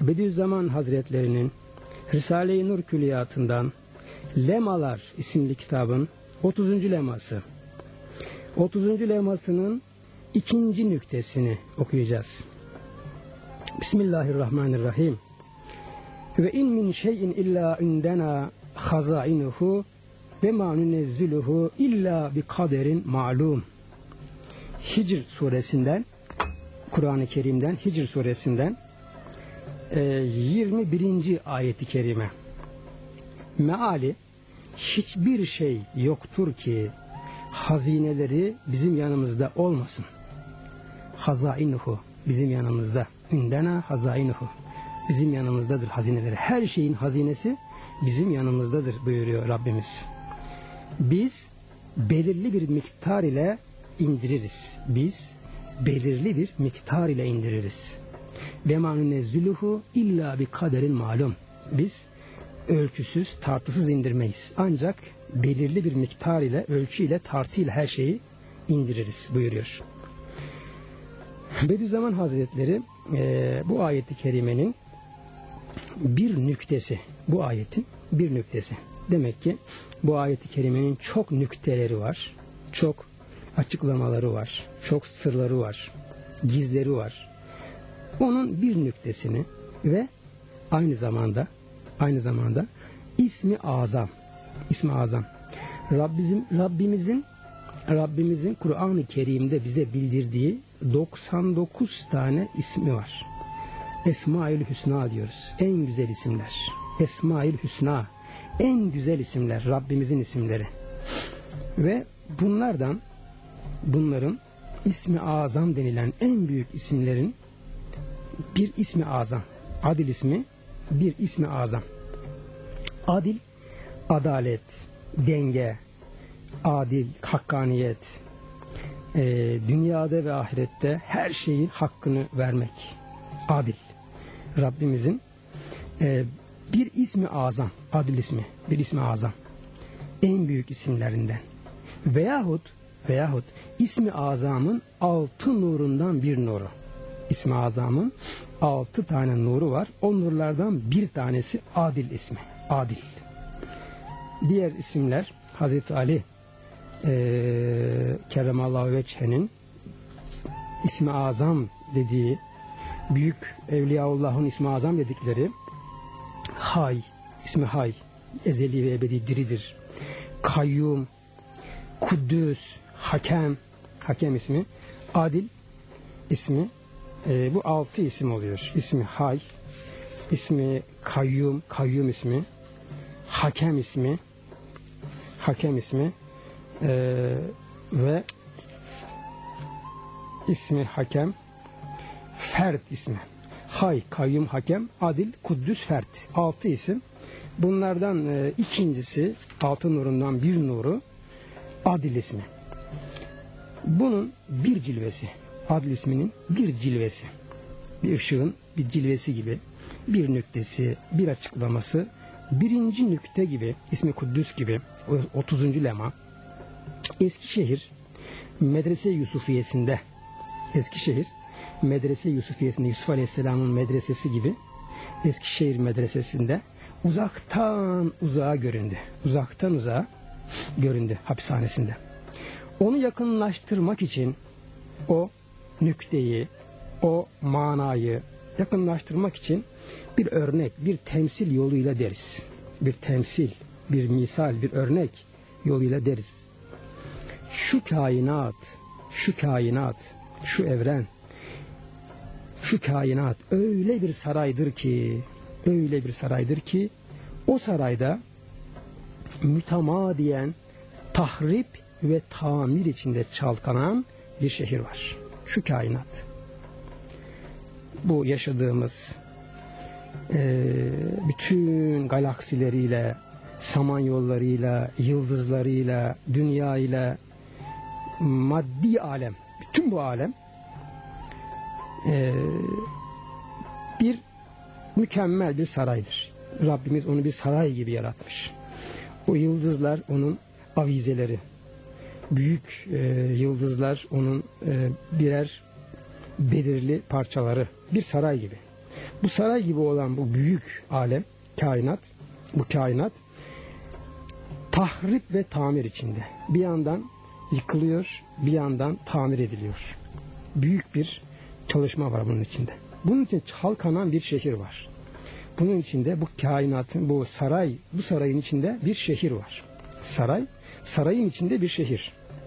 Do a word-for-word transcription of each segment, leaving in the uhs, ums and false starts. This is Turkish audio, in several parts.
Bediüzzaman Hazretlerinin Risale-i Nur Külliyatından Lemalar isimli kitabın otuzuncu leması. otuzuncu lemasının ikinci nüktesini okuyacağız. Bismillahirrahmanirrahim. Ve in min şeyin illa indena hazainuhu ve ma nunezziluhu illa bi kaderin ma'lum. Hicr suresinden, Kur'an-ı Kerim'den, Hicr suresinden yirmi birinci ayeti kerime. Meali, hiçbir şey yoktur ki hazineleri bizim yanımızda olmasın. Hazainuhu, bizim yanımızda. İndena hazainuhu, bizim yanımızdadır hazineleri. Her şeyin hazinesi bizim yanımızdadır buyuruyor Rabbimiz. Biz belirli bir miktar ile indiririz. Biz belirli bir miktar ile indiririz. Ve ma nunezziluhu illa bi kaderin malum. Biz ölçüsüz, tartısız indirmeyiz. Ancak belirli bir miktar ile, ölçü ile, tartı ile her şeyi indiririz buyuruyor. Bediüzzaman Hazretleri e, bu ayeti kerimenin bir nüktesi, bu ayetin bir nüktesi. Demek ki bu ayeti kerimenin çok nükteleri var, çok açıklamaları var, çok sırları var, gizleri var. Onun bir nüktesini ve aynı zamanda aynı zamanda ismi azam, ismi azam. Rabbimizin Rabbimizin Rabbimizin Kur'an-ı Kerim'de bize bildirdiği doksan dokuz tane ismi var. Esmaül Hüsna diyoruz. En güzel isimler. Esmaül Hüsna. En güzel isimler. Rabbimizin isimleri. Ve bunlardan bunların ismi azam denilen en büyük isimlerin bir ismi azam. Adil ismi bir ismi azam. Adil, adalet, denge, adil, hakkaniyet, e, dünyada ve ahirette her şeyin hakkını vermek. Adil. Rabbimizin e, bir ismi azam, adil ismi, bir ismi azam. En büyük isimlerinden. Veyahut, veyahut ismi azamın altı nurundan bir nuru. İsmi azamın altı tane nuru var. O nurlardan bir tanesi adil ismi. Adil. Diğer isimler Hazreti Ali e, Kerremallahu Veçhe'nin ismi azam dediği, büyük Evliyaullah'ın ismi azam dedikleri Hay, ismi Hay, ezeli ve ebedi diridir. Kayyum, Kuddüs, Hakem, Hakem ismi, Adil ismi, e, bu altı isim oluyor. İsmi Hay, ismi Kayyum, Kayyum ismi, Hakem ismi, Hakem ismi e, ve ismi Hakem, Fert ismi. Hay, Kayyum, Hakem, Adil, Kuddüs, Fert. Altı isim. Bunlardan e, ikincisi, altı nurundan bir nuru Adil ismi. Bunun bir cilvesi, Adil isminin bir cilvesi, bir ışığın bir cilvesi gibi, bir nüktesi, bir açıklaması, birinci nükte gibi, ismi Kuddüs gibi, otuzuncu lema, Eskişehir Medrese Yusufiyesinde, Eskişehir Medrese Yusufiyesinde, Yusuf Aleyhisselam'ın medresesi gibi, Eskişehir Medresesi'nde uzaktan uzağa göründü. Uzaktan uzağa göründü hapishanesinde. Onu yakınlaştırmak için o nükteyi, o manayı yakınlaştırmak için bir örnek, bir temsil yoluyla deriz. Bir temsil, bir misal, bir örnek yoluyla deriz. Şu kainat, şu kainat, şu evren, şu kainat öyle bir saraydır ki, öyle bir saraydır ki, o sarayda mütemadiyen tahrip ve tamir içinde çalkanan bir şehir var. Şu kainat. Bu yaşadığımız e, bütün galaksileriyle, samanyollarıyla, yıldızlarıyla, dünyayla, maddi alem, bütün bu alem e, bir mükemmel bir saraydır. Rabbimiz onu bir saray gibi yaratmış. O yıldızlar onun avizeleri. Büyük e, yıldızlar onun e, birer belirli parçaları. Bir saray gibi. Bu saray gibi olan bu büyük alem, kainat, bu kainat tahrip ve tamir içinde. Bir yandan yıkılıyor, bir yandan tamir ediliyor. Büyük bir çalışma var bunun içinde. Bunun için çalkanan bir şehir var. Bunun içinde bu kainatın, bu saray, bu sarayın içinde bir şehir var. Saray, sarayın içinde bir şehir.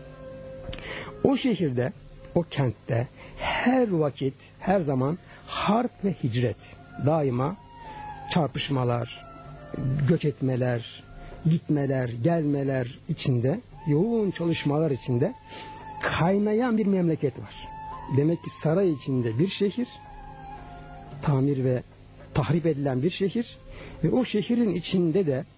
O şehirde, o kentte her vakit, her zaman harp ve hicret, daima çarpışmalar, göç etmeler, gitmeler, gelmeler içinde, yoğun çalışmalar içinde kaynayan bir memleket var. Demek ki saray içinde bir şehir, tamir ve tahrip edilen bir şehir ve o şehrin içinde de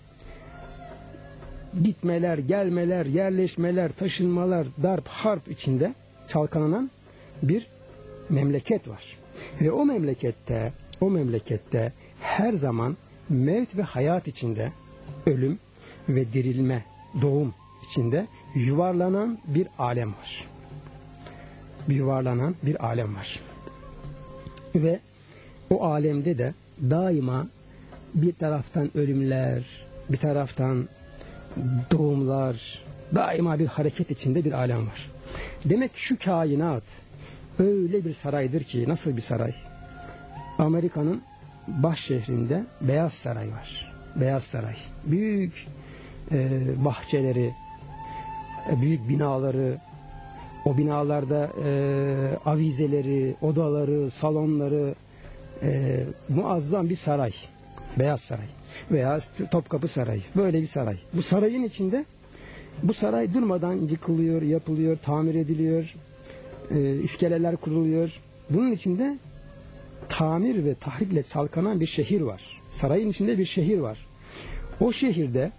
gitmeler, gelmeler, yerleşmeler, taşınmalar, darp, harp içinde çalkalanan bir memleket var. Ve o memlekette, o memlekette her zaman mevt ve hayat içinde, ölüm ve dirilme, doğum içinde yuvarlanan bir alem var. Yuvarlanan bir alem var. Ve o alemde de daima bir taraftan ölümler, bir taraftan doğumlar, daima bir hareket içinde bir alem var. Demek ki şu kainat öyle bir saraydır ki, nasıl bir saray? Amerika'nın baş şehrinde Beyaz Saray var. Beyaz Saray. Büyük e, bahçeleri, e, büyük binaları, o binalarda e, avizeleri, odaları, salonları, e, muazzam bir saray. Beyaz Saray veya Topkapı Sarayı. Böyle bir saray. Bu sarayın içinde, bu saray durmadan yıkılıyor, yapılıyor, tamir ediliyor, e, iskeleler kuruluyor. Bunun içinde tamir ve tahriple çalkanan bir şehir var. Sarayın içinde bir şehir var. O şehirde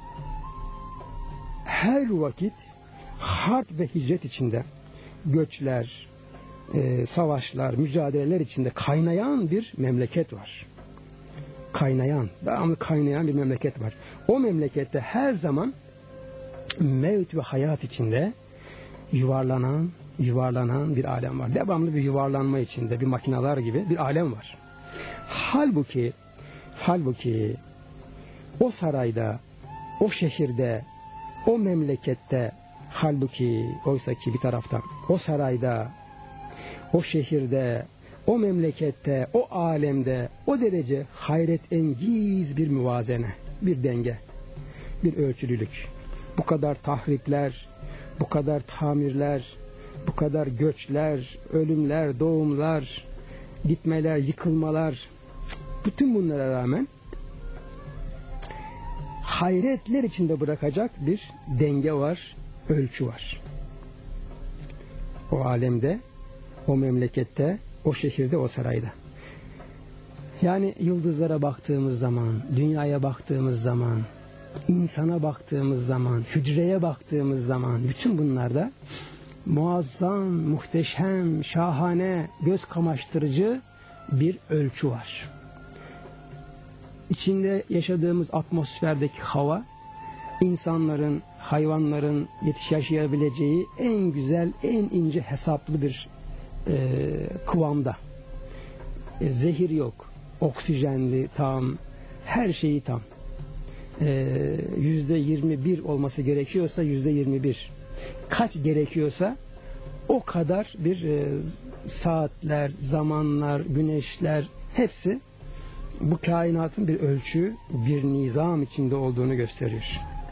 her vakit harp ve hicret içinde, göçler, e, savaşlar, mücadeleler içinde kaynayan bir memleket var. Kaynayan, devamlı kaynayan bir memleket var. O memlekette her zaman mevt ve hayat içinde yuvarlanan, yuvarlanan bir alem var. Devamlı bir yuvarlanma içinde, bir makineler gibi bir alem var. Halbuki, halbuki o sarayda, o şehirde, o memlekette, halbuki oysa ki bir taraftan o sarayda, o şehirde, o memlekette, o alemde o derece hayret engiz bir muvazene, bir denge, bir ölçülülük. Bu kadar tahripler, bu kadar tamirler, bu kadar göçler, ölümler, doğumlar, gitmeler, yıkılmalar, bütün bunlara rağmen hayretler içinde bırakacak bir denge var, ölçü var. O alemde, o memlekette, o şehirde, o sarayda. Yani yıldızlara baktığımız zaman, dünyaya baktığımız zaman, insana baktığımız zaman, hücreye baktığımız zaman, bütün bunlarda muazzam, muhteşem, şahane, göz kamaştırıcı bir ölçü var. İçinde yaşadığımız atmosferdeki hava, insanların, hayvanların yetiş yaşayabileceği en güzel, en ince hesaplı bir e, kıvamda. E, zehir yok, oksijenli, tam, her şeyi tam. Yüzde yirmi bir olması gerekiyorsa yüzde yirmi bir. Kaç gerekiyorsa o kadar bir e, saatler, zamanlar, güneşler hepsi bu kainatın bir ölçü, bir nizam içinde olduğunu gösteriyor.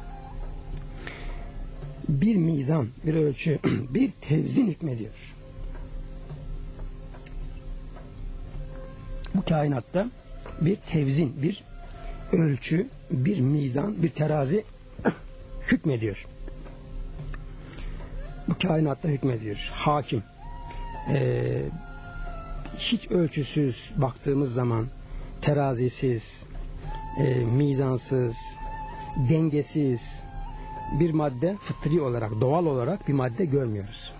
Bir mizan, bir ölçü, bir tevzin hükmediyor. Bu kainatta bir tevzin, bir ölçü, bir mizan, bir terazi hükmediyor. Bu kainatta hükmediyor. Hakim. Ee, hiç ölçüsüz baktığımız zaman terazisiz, e, mizansız, dengesiz bir madde fıtri olarak, doğal olarak bir madde görmüyoruz.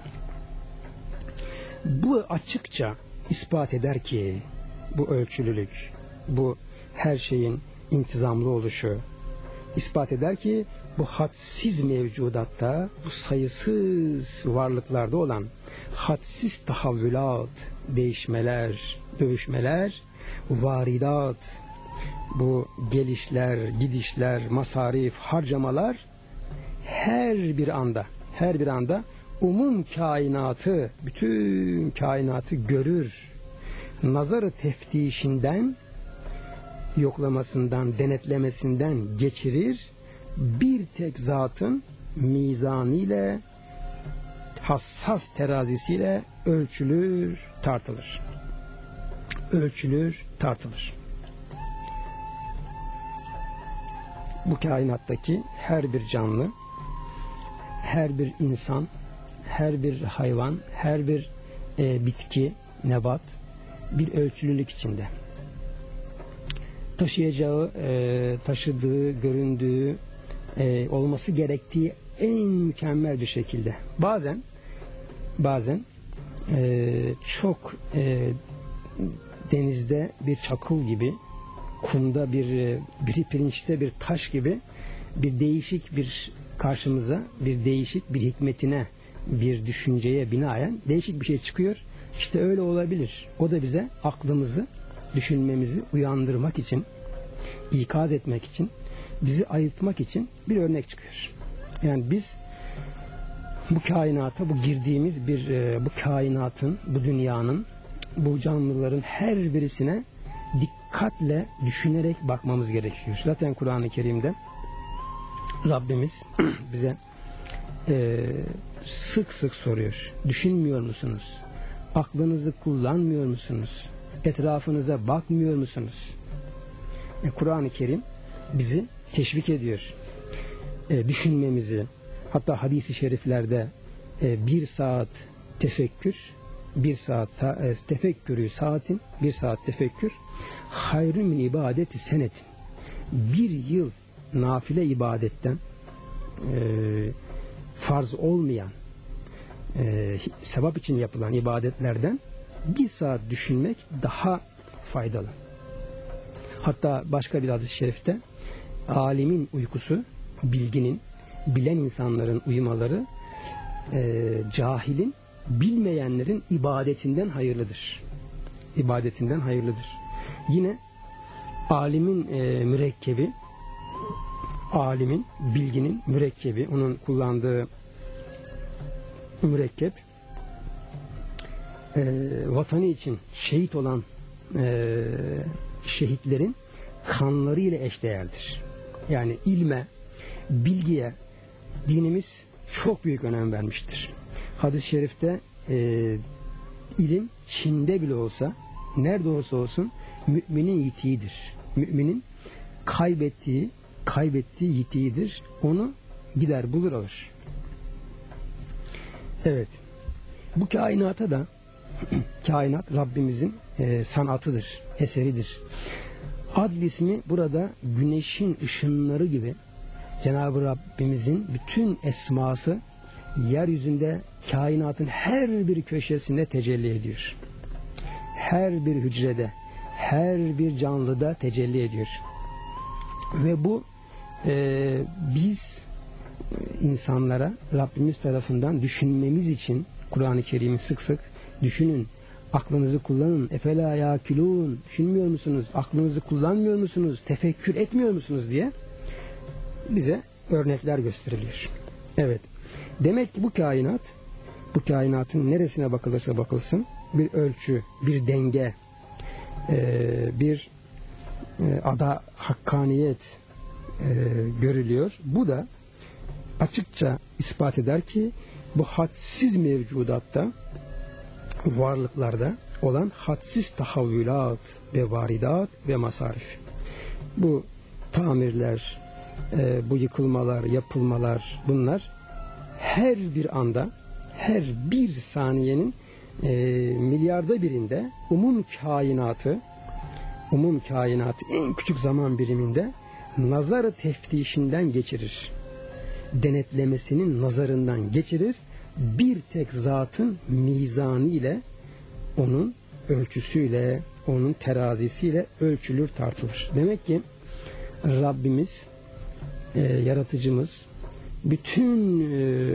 Bu açıkça ispat eder ki bu ölçülülük, bu her şeyin intizamlı oluşu ispat eder ki bu hadsiz mevcudatta, bu sayısız varlıklarda olan hadsiz tahavvülat, değişmeler, dövüşmeler varidat, bu gelişler, gidişler, masarif, harcamalar her bir anda, her bir anda umum kainatı, bütün kainatı görür. Nazarı teftişinden, yoklamasından, denetlemesinden geçirir. Bir tek zatın mizanıyla, hassas terazisiyle ölçülür, tartılır. Ölçülür, tartılır. Bu kainattaki her bir canlı, her bir insan, her bir hayvan, her bir e, bitki, nebat bir ölçülülük içinde. Taşıyacağı, e, taşıdığı, göründüğü, e, olması gerektiği en mükemmel bir şekilde. Bazen, bazen e, çok e, denizde bir çakıl gibi, kumda bir, bir pirinçte bir taş gibi bir değişik bir karşımıza, bir değişik bir hikmetine, bir düşünceye binaen değişik bir şey çıkıyor. İşte öyle olabilir. O da bize aklımızı, düşünmemizi uyandırmak için, ikaz etmek için, bizi ayıltmak için bir örnek çıkıyor. Yani biz bu kainata, bu girdiğimiz bir bu kainatın, bu dünyanın, bu canlıların her birisine dikkatle düşünerek bakmamız gerekiyor. Zaten Kur'an-ı Kerim'de Rabbimiz bize e, sık sık soruyor. Düşünmüyor musunuz? Aklınızı kullanmıyor musunuz? Etrafınıza bakmıyor musunuz? E, Kur'an-ı Kerim bizi teşvik ediyor. E, düşünmemizi, hatta hadis-i şeriflerde e, bir saat tefekkür, bir saat ta, e, tefekkürü saatin, bir saat tefekkür, hayrü min ibadeti senetin. Bir yıl nafile ibadetten, e, farz olmayan, e, sevap için yapılan ibadetlerden bir saat düşünmek daha faydalı. Hatta başka bir hadis-i şerifte alimin uykusu, bilginin, bilen insanların uyumaları, e, cahilin, bilmeyenlerin ibadetinden hayırlıdır. İbadetinden hayırlıdır. Yine alimin e, mürekkebi, alimin, bilginin mürekkebi, onun kullandığı mürekkep, e, vatanı için şehit olan e, şehitlerin kanları ile eşdeğerdir. Yani ilme, bilgiye dinimiz çok büyük önem vermiştir. Hadis-i şerifte e, ilim Çin'de bile olsa, nerede olsa olsun müminin yitiğidir. Müminin kaybettiği, kaybettiği yitiğidir. Onu gider bulur alır. Evet. Bu kainata da kainat Rabbimizin e, sanatıdır, eseridir. Adl ismi burada güneşin ışınları gibi Cenab-ı Rabbimizin bütün esması yeryüzünde kainatın her bir köşesinde tecelli ediyor. Her bir hücrede, her bir canlıda tecelli ediyor. Ve bu e, biz insanlara Rabbimiz tarafından düşünmemiz için Kur'an-ı Kerim'i sık sık düşünün, aklınızı kullanın, efela yakilun, düşünmüyor musunuz, aklınızı kullanmıyor musunuz, tefekkür etmiyor musunuz diye bize örnekler gösteriliyor. Evet. Demek ki bu kainat, bu kainatın neresine bakılırsa bakılsın bir ölçü, bir denge, bir ada hakkaniyet görülüyor. Bu da açıkça ispat eder ki bu hadsiz mevcudatta, varlıklarda olan hadsiz tahavvülat ve varidat ve masarif. Bu tamirler, bu yıkılmalar, yapılmalar, bunlar her bir anda, her bir saniyenin e, milyarda birinde umum kainatı, umum kainatı en küçük zaman biriminde nazarı teftişinden geçirir. Denetlemesinin nazarından geçirir. Bir tek zatın mizanı ile, onun ölçüsüyle, onun terazisiyle ölçülür, tartılır. Demek ki Rabbimiz, e, yaratıcımız, bütün e,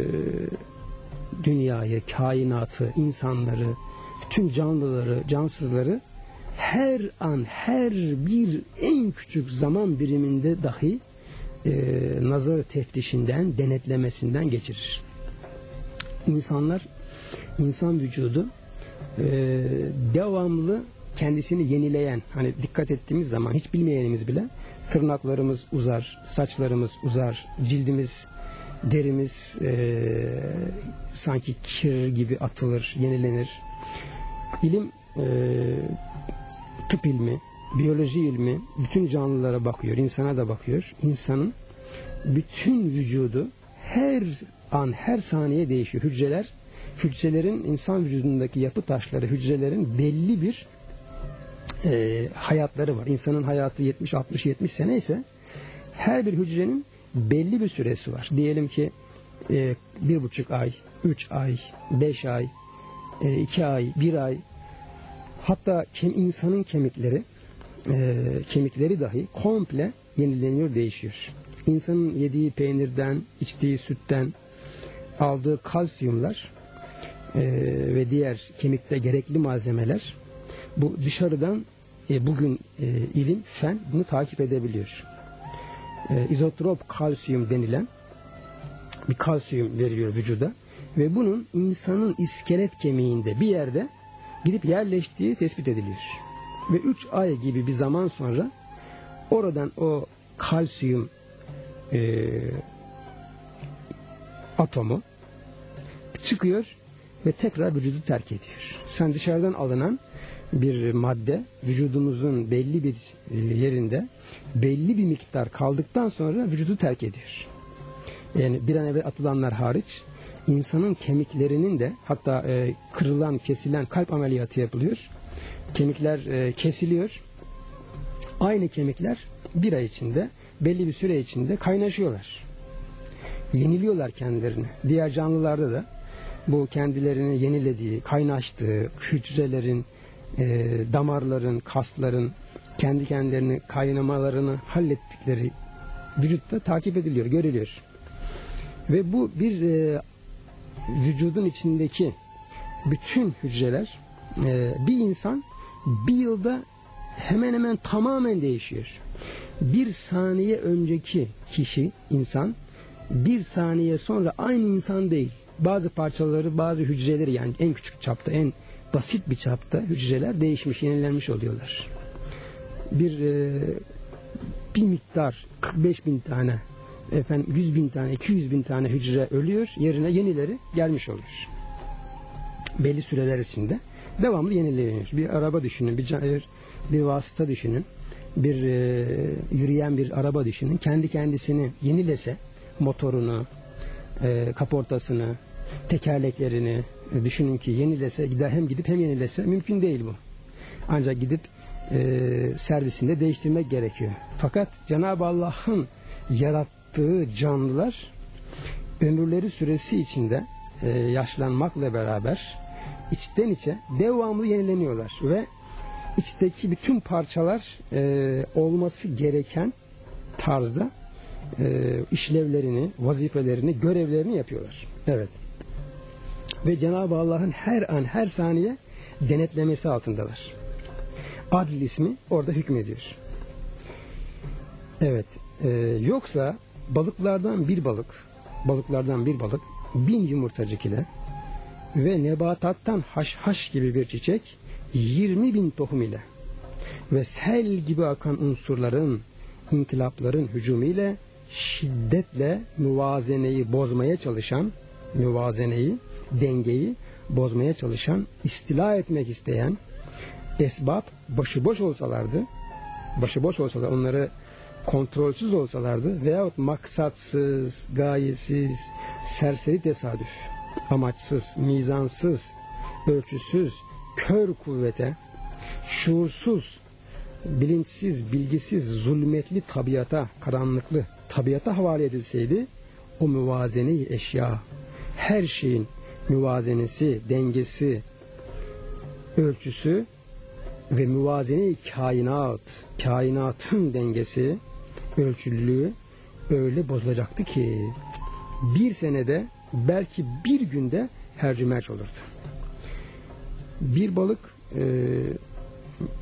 dünyayı, kainatı, insanları, bütün canlıları, cansızları her an, her bir en küçük zaman biriminde dahi e, nazar teftişinden, denetlemesinden geçirir. İnsanlar, insan vücudu e, devamlı kendisini yenileyen, hani dikkat ettiğimiz zaman hiç bilmeyenimiz bile tırnaklarımız uzar, saçlarımız uzar, cildimiz, derimiz e, sanki kir gibi atılır, yenilenir. İlim, e, tıp ilmi, biyoloji ilmi bütün canlılara bakıyor, insana da bakıyor. İnsanın bütün vücudu her an, her saniye değişiyor. Hücreler, hücrelerin, insan vücudundaki yapı taşları, hücrelerin belli bir e, hayatları var. İnsanın hayatı yetmiş altmış yetmiş sene ise her bir hücrenin belli bir süresi var. Diyelim ki e, bir buçuk ay, üç ay, beş ay, e, iki ay, bir ay, hatta kem, insanın kemikleri e, kemikleri dahi komple yenileniyor, değişiyor. İnsanın yediği peynirden, içtiği sütten aldığı kalsiyumlar e, ve diğer kemikte gerekli malzemeler, bu dışarıdan e, bugün e, ilim, fen bunu takip edebiliyor. E, izotrop kalsiyum denilen bir kalsiyum veriliyor vücuda ve bunun insanın iskelet kemiğinde bir yerde gidip yerleştiği tespit ediliyor. Ve üç ay gibi bir zaman sonra oradan o kalsiyum e, atomu çıkıyor ve tekrar vücudu terk ediyor. Sen dışarıdan alınan bir madde vücudumuzun belli bir yerinde belli bir miktar kaldıktan sonra vücudu terk ediyor. Yani bir an evvel atılanlar hariç insanın kemiklerinin de, hatta e, kırılan, kesilen kalp ameliyatı yapılıyor. Kemikler e, kesiliyor. Aynı kemikler bir ay içinde, belli bir süre içinde kaynaşıyorlar. Yeniliyorlar kendilerini. Diğer canlılarda da bu kendilerini yenilediği, kaynaştığı, hücrelerin, e, damarların, kasların kendi kendilerini kaynamalarını hallettikleri vücutta takip ediliyor, görülüyor. Ve bu bir e, vücudun içindeki bütün hücreler, e, bir insan bir yılda hemen hemen tamamen değişiyor. Bir saniye önceki kişi, insan, bir saniye sonra aynı insan değil. Bazı parçaları, bazı hücreleri, yani en küçük çapta, en basit bir çapta hücreler değişmiş, yenilenmiş oluyorlar. Bir e, bir miktar kırk beş bin tane, efendim yüz bin tane, iki yüz bin tane hücre ölüyor, yerine yenileri gelmiş oluyor. Belli süreler içinde devamlı yenileniyor. Bir araba düşünün, bir bir, bir vasıta düşünün, bir e, yürüyen bir araba düşünün. Kendi kendisini yenilese, motorunu, e, kaportasını, tekerleklerini e, düşünün ki yenilese, gider hem gidip hem yenilese, mümkün değil bu. Ancak gidip e, servisinde değiştirmek gerekiyor. Fakat Cenab-ı Allah'ın yarattığı canlılar ömürleri süresi içinde e, yaşlanmakla beraber içten içe devamlı yenileniyorlar ve içteki bütün parçalar e, olması gereken tarzda e, işlevlerini, vazifelerini, görevlerini yapıyorlar. Evet. Ve Cenab-ı Allah'ın her an, her saniye denetlemesi altındalar. Adil ismi orada hükmediyor. Evet. E, yoksa balıklardan bir balık, balıklardan bir balık bin yumurtacık ile ve nebatattan haşhaş gibi bir çiçek yirmi bin tohum ile ve sel gibi akan unsurların, inkılapların hücumu ile şiddetle müvazeneyi bozmaya çalışan, müvazeneyi, dengeyi bozmaya çalışan, istila etmek isteyen esbab başıboş olsalardı, başıboş olsalar, onları kontrolsüz olsalardı veyahut maksatsız, gayesiz, serseri tesadüf, amaçsız, mizansız, ölçüsüz, kör kuvvete, şuursuz, bilinçsiz, bilgisiz, zulmetli tabiata, karanlıklı tabiata havale edilseydi, o müvazene-i eşya, her şeyin müvazenesi, dengesi, ölçüsü ve müvazene-i kainat, kainatın dengesi, ölçülülüğü öyle bozulacaktı ki bir senede, belki bir günde hercümerç olurdu. Bir balık e,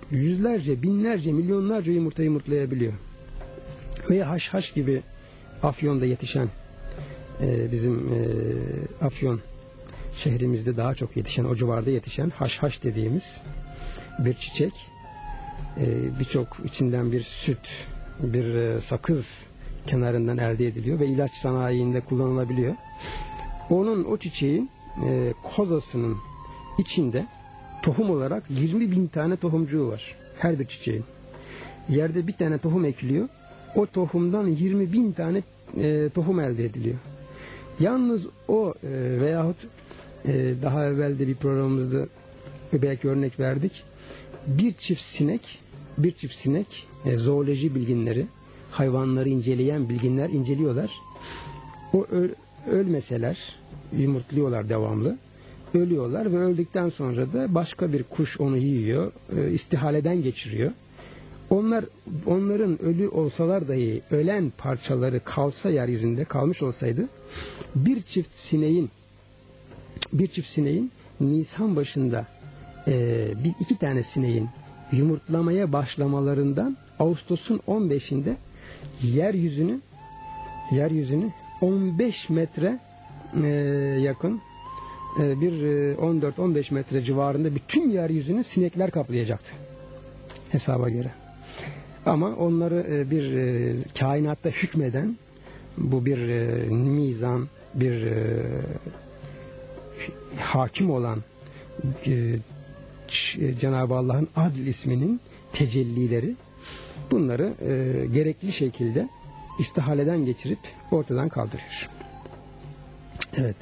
yüzlerce, binlerce, milyonlarca yumurta yumurtlayabiliyor. Veya haşhaş gibi Afyon'da yetişen, e, bizim e, Afyon şehrimizde daha çok yetişen, o civarda yetişen haşhaş dediğimiz bir çiçek, e, birçok içinden bir süt, bir e, sakız kenarından elde ediliyor ve ilaç sanayinde kullanılabiliyor. Onun, o çiçeğin e, kozasının içinde tohum olarak yirmi bin tane tohumcuğu var. Her bir çiçeğin. Yerde bir tane tohum ekiliyor. O tohumdan yirmi bin tane e, tohum elde ediliyor. Yalnız o e, veyahut e, daha evvel de bir programımızda belki örnek verdik. Bir çift sinek, bir çift sinek e, zooloji bilginleri, hayvanları inceleyen bilginler inceliyorlar. O öl, ölmeseler, yumurtluyorlar devamlı. Ölüyorlar ve öldükten sonra da başka bir kuş onu yiyor, e, istihaleden geçiriyor. Onlar, onların ölü olsalar dahi ölen parçaları kalsa, yeryüzünde kalmış olsaydı, bir çift sineğin bir çift sineğin Nisan başında e, bir iki tane sineğin yumurtlamaya başlamalarından Ağustos'un on beşinde yeryüzünü yeryüzünü on beş metre e, yakın e, bir e, on dört on beş metre civarında bütün yeryüzünü sinekler kaplayacaktı hesaba göre. Ama onları e, bir e, kainatta hükmeden bu bir e, mizan, bir e, hakim olan e, Cenab-ı Allah'ın Adl isminin tecellileri bunları e, gerekli şekilde istihaleden geçirip ortadan kaldırıyor. Evet.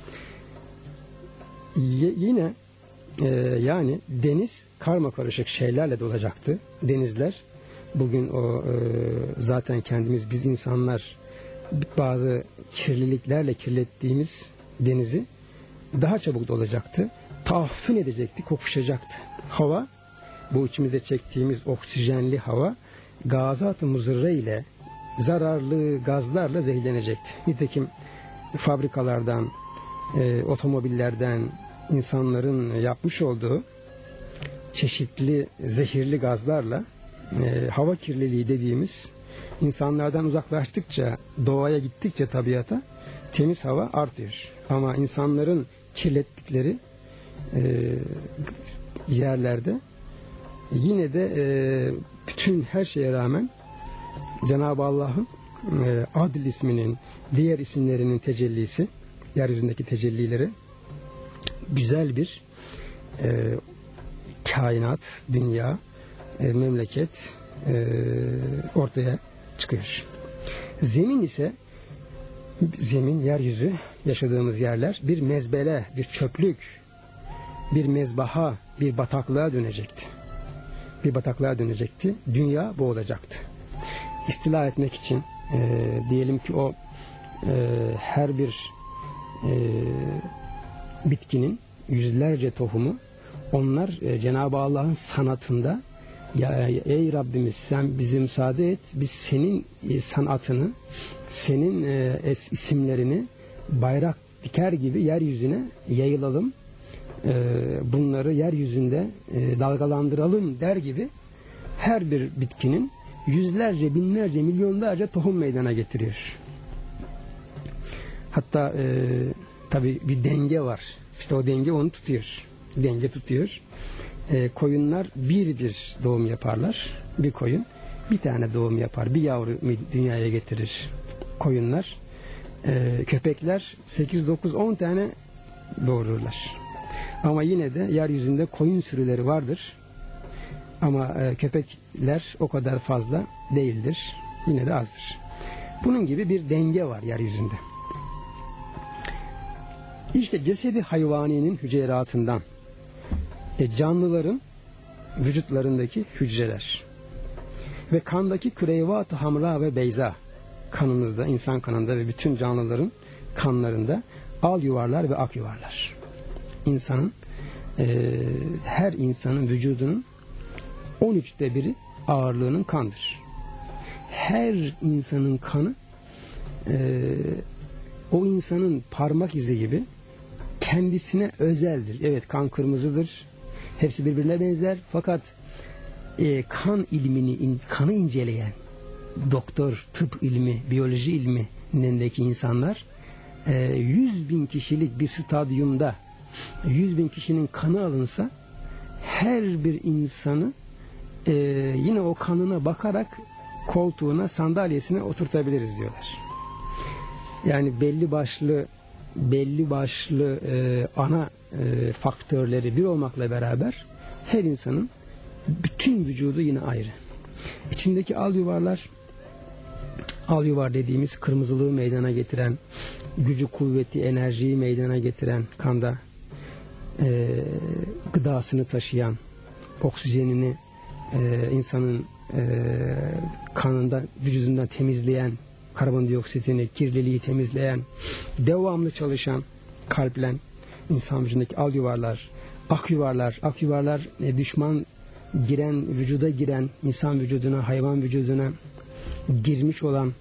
Y- yine e, yani deniz karmakarışık şeylerle dolacaktı. Denizler bugün o e, zaten kendimiz biz insanlar bazı kirliliklerle kirlettiğimiz denizi daha çabuk dolacaktı. Tahaffün edecekti, kokuşacaktı. Hava, bu içimize çektiğimiz oksijenli hava gazat-ı muzırre ile zararlı gazlarla zehirlenecekti. Nitekim fabrikalardan, e, otomobillerden insanların yapmış olduğu çeşitli zehirli gazlarla e, hava kirliliği dediğimiz insanlardan uzaklaştıkça, doğaya gittikçe tabiata temiz hava artıyor. Ama insanların kirlettikleri e, yerlerde yine de e, bütün her şeye rağmen Cenab-ı Allah'ın e, Adil isminin diğer isimlerinin tecellisi, yeryüzündeki tecellileri güzel bir e, kainat, dünya, e, memleket e, ortaya çıkıyor. Zemin ise zemin, yeryüzü, yaşadığımız yerler bir mezbele, bir çöplük, bir mezbaha, bir bataklığa dönecekti. Bir bataklığa dönecekti. Dünya bu olacaktı. İstila etmek için e, diyelim ki o e, her bir e, bitkinin yüzlerce tohumu onlar e, Cenab-ı Allah'ın sanatında ya ey Rabbimiz sen bize müsaade et biz senin e, sanatını senin e, es, isimlerini bayrak diker gibi yeryüzüne yayılalım e, bunları yeryüzünde e, dalgalandıralım der gibi her bir bitkinin yüzlerce binlerce milyonlarca tohum meydana getiriyor. Hatta e, tabi bir denge var. İşte o denge onu tutuyor. Denge tutuyor. E, koyunlar bir bir doğum yaparlar. Bir koyun bir tane doğum yapar. Bir yavru dünyaya getirir. Koyunlar, e, köpekler sekiz dokuz on tane doğururlar. Ama yine de yeryüzünde koyun sürüleri vardır. Ama e, köpekler o kadar fazla değildir. Yine de azdır. Bunun gibi bir denge var yeryüzünde. İşte cesedi hayvaninin hücreratından e, canlıların vücutlarındaki hücreler ve kandaki küreyvat-ı hamra ve beyza kanımızda, insan kanında ve bütün canlıların kanlarında al yuvarlar ve ak yuvarlar. İnsanın e, her insanın vücudunun on üçte biri ağırlığının kandır. Her insanın kanı e, o insanın parmak izi gibi kendisine özeldir. Evet kan kırmızıdır. Hepsi birbirine benzer. Fakat e, kan ilmini, in, kanı inceleyen doktor, tıp ilmi, biyoloji ilmindeki insanlar e, yüz bin kişilik bir stadyumda yüz bin kişinin kanı alınsa her bir insanı e, yine o kanına bakarak koltuğuna, sandalyesine oturtabiliriz diyorlar. Yani belli başlı belli başlı e, ana e, faktörleri bir olmakla beraber her insanın bütün vücudu yine ayrı. İçindeki al yuvarlar, al yuvar dediğimiz kırmızılığı meydana getiren, gücü, kuvveti, enerjiyi meydana getiren, kanda e, gıdasını taşıyan, oksijenini e, insanın e, kanında, vücudundan temizleyen, karbondioksitini, kirliliği temizleyen, devamlı çalışan kalple insan vücudundaki al yuvarlar, ak yuvarlar, ak yuvarlar e, düşman giren, vücuda giren, insan vücuduna, hayvan vücuduna girmiş olan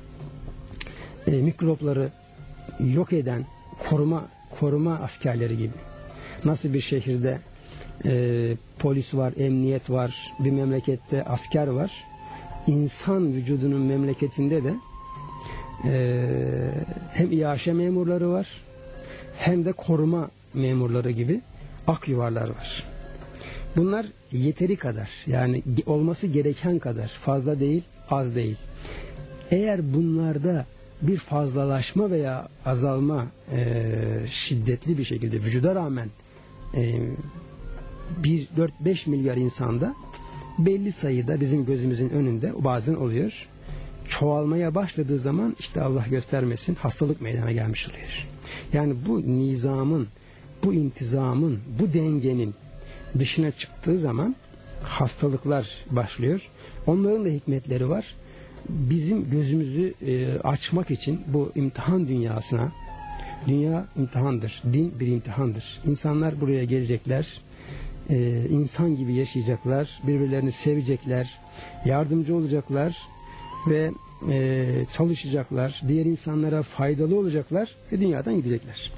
e, mikropları yok eden koruma koruma askerleri gibi. Nasıl bir şehirde e, polis var, emniyet var, bir memlekette asker var, İnsan vücudunun memleketinde de e, hem İHA memurları var, hem de koruma memurları gibi ak yuvarlar var. Bunlar yeteri kadar, yani olması gereken kadar, fazla değil, az değil. Eğer bunlarda bir fazlalaşma veya azalma e, şiddetli bir şekilde vücuda rağmen e, bir dört beş milyar insanda belli sayıda bizim gözümüzün önünde bazen oluyor. Çoğalmaya başladığı zaman işte Allah göstermesin hastalık meydana gelmiş oluyor. Yani bu nizamın, bu intizamın, bu dengenin dışına çıktığı zaman hastalıklar başlıyor. Onların da hikmetleri var. Bizim gözümüzü e, açmak için bu imtihan dünyasına, dünya imtihandır, din bir imtihandır. İnsanlar buraya gelecekler, e, insan gibi yaşayacaklar, birbirlerini sevecekler, yardımcı olacaklar ve e, çalışacaklar, diğer insanlara faydalı olacaklar ve dünyadan gidecekler.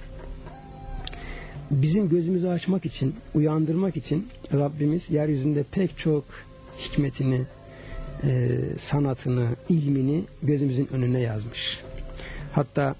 Bizim gözümüzü açmak için, uyandırmak için Rabbimiz yeryüzünde pek çok hikmetini, e, sanatını, ilmini gözümüzün önüne yazmış. Hatta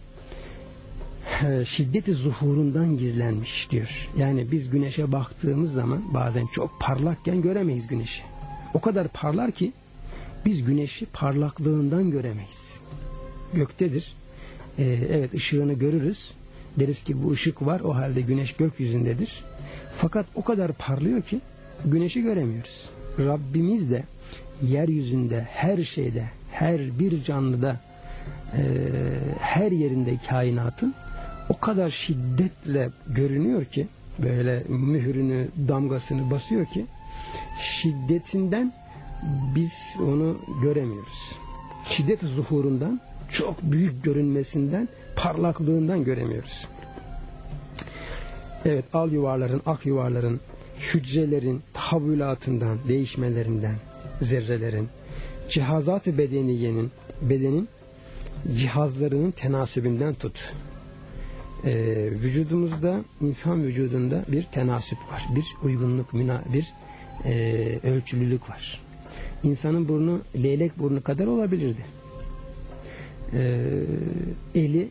e, şiddeti zuhurundan gizlenmiş diyor. Yani biz güneşe baktığımız zaman bazen çok parlakken göremeyiz güneşi. O kadar parlar ki biz güneşi parlaklığından göremeyiz. Göktedir. E, evet ışığını görürüz. Deriz ki bu ışık var, o halde güneş gökyüzündedir. Fakat o kadar parlıyor ki güneşi göremiyoruz. Rabbimiz de yeryüzünde, her şeyde, her bir canlıda, e, her yerinde kainatın o kadar şiddetle görünüyor ki, böyle mührünü, damgasını basıyor ki, şiddetinden biz onu göremiyoruz. Şiddet zuhurundan, çok büyük görünmesinden, parlaklığından göremiyoruz. Evet, al yuvarların, ak yuvarların, hücrelerin tahavvülatından, değişmelerinden, zerrelerin, cihazat-ı bedeniyenin, bedenin cihazlarının tenasübünden tut. Ee, vücudumuzda, insan vücudunda bir tenasüp var, bir uygunluk, bir e, ölçülülük var. İnsanın burnu leylek burnu kadar olabilirdi. Ee, eli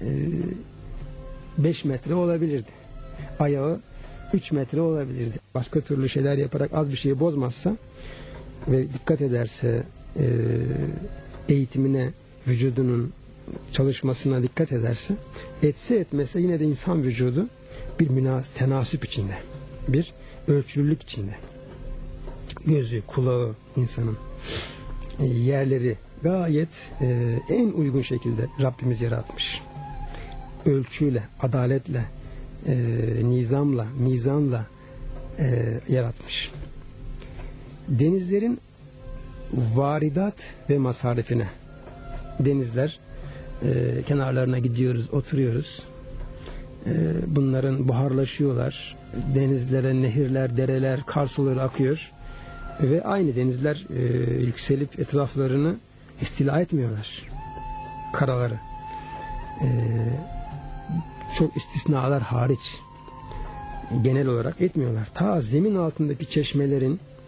beş metre olabilirdi. Ayağı üç metre olabilirdi. Başka türlü şeyler yaparak az bir şeyi bozmazsa ve dikkat ederse, eğitimine, vücudunun çalışmasına dikkat ederse, etse etmese yine de insan vücudu bir münaz, tenasüp içinde, bir ölçülülük içinde. Gözü, kulağı insanın yerleri gayet e, en uygun şekilde Rabbimiz yaratmış. Ölçüyle, adaletle, e, nizamla, mizanla e, yaratmış. Denizlerin varidat ve masarifine, denizler e, kenarlarına gidiyoruz, oturuyoruz. E, bunların buharlaşıyorlar. Denizlere nehirler, dereler, kar suları akıyor. Ve aynı denizler e, yükselip etraflarını istila etmiyorlar. Karaları. E, çok istisnalar hariç genel olarak etmiyorlar. Ta zemin altındaki çeşmelerin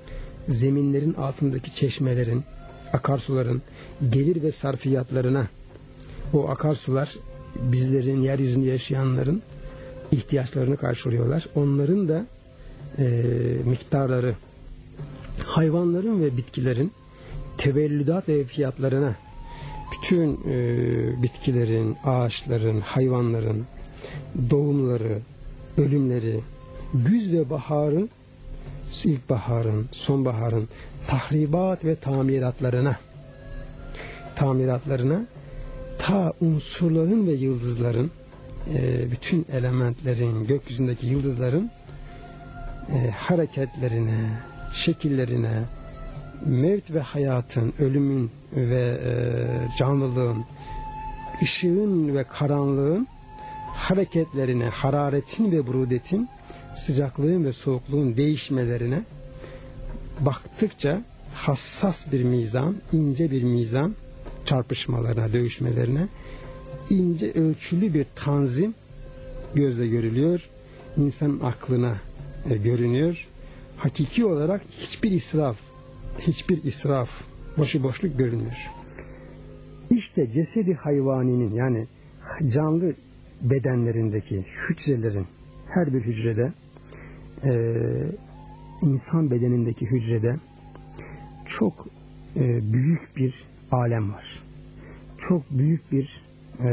zeminlerin altındaki çeşmelerin, akarsuların gelir ve sarfiyatlarına, o akarsular bizlerin, yeryüzünde yaşayanların ihtiyaçlarını karşılıyorlar. Onların da e, miktarları, hayvanların ve bitkilerin tevellüdat ve fiyatlarına, bütün e, bitkilerin, ağaçların, hayvanların doğumları, ölümleri, güz ve baharın, ilkbaharın, sonbaharın tahribat ve tamiratlarına, tamiratlarına, ta unsurların ve yıldızların, e, bütün elementlerin, gökyüzündeki yıldızların e, hareketlerine, şekillerine, mevt ve hayatın, ölümün ve e, canlılığın, ışığın ve karanlığın hareketlerine, hararetin ve burudetin, sıcaklığın ve soğukluğun değişmelerine baktıkça hassas bir mizan, ince bir mizan çarpışmalarına, dövüşmelerine ince ölçülü bir tanzim gözle görülüyor. İnsanın aklına e, görünüyor. Hakiki olarak hiçbir israf, hiçbir israf, boşuboşluk görünmüyor. İşte cesedi hayvaninin, yani canlı bedenlerindeki hücrelerin her bir hücrede, e, insan bedenindeki hücrede çok e, büyük bir alem var. Çok büyük bir e,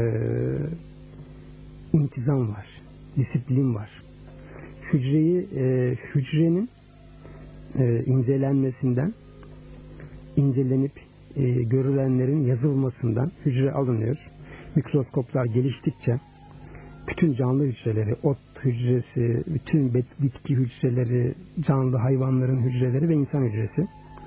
intizam var. Disiplin var. Hücreyi, e, hücrenin e, incelenmesinden, incelenip e, görülenlerin yazılmasından hücre alınıyor. Mikroskoplar geliştikçe bütün canlı hücreleri, ot hücresi, bütün bitki hücreleri, canlı hayvanların hücreleri ve insan hücresi,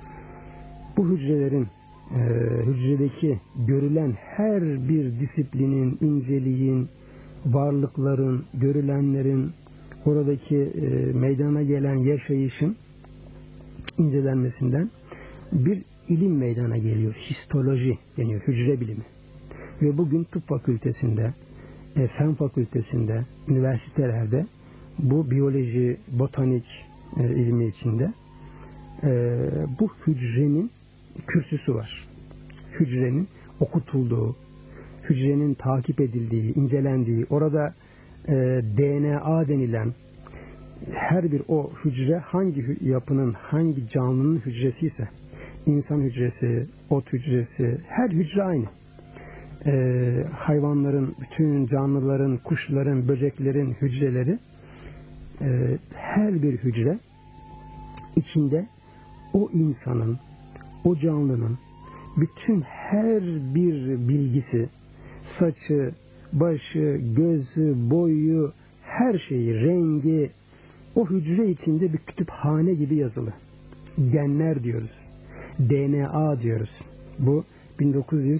bu hücrelerin e, hücredeki görülen her bir disiplinin, inceliğin, varlıkların, görülenlerin, oradaki e, meydana gelen yaşayışın incelenmesinden bir ilim meydana geliyor. Histoloji deniyor, hücre bilimi. Ve bugün tıp fakültesinde, e, fen fakültesinde, üniversitelerde bu biyoloji, botanik e, ilmi içinde e, bu hücrenin kürsüsü var. Hücrenin okutulduğu, hücrenin takip edildiği, incelendiği, orada e, D N A denilen her bir o hücre hangi yapının, hangi canlının hücresi ise, insan hücresi, ot hücresi, her hücre aynı. Ee, hayvanların, bütün canlıların, kuşların, böceklerin hücreleri, e, her bir hücre içinde o insanın, o canlının bütün her bir bilgisi, saçı, başı, gözü, boyu, her şeyi, rengi, o hücre içinde bir kütüphane gibi yazılı. Genler diyoruz. D N A diyoruz. Bu bin dokuz yüz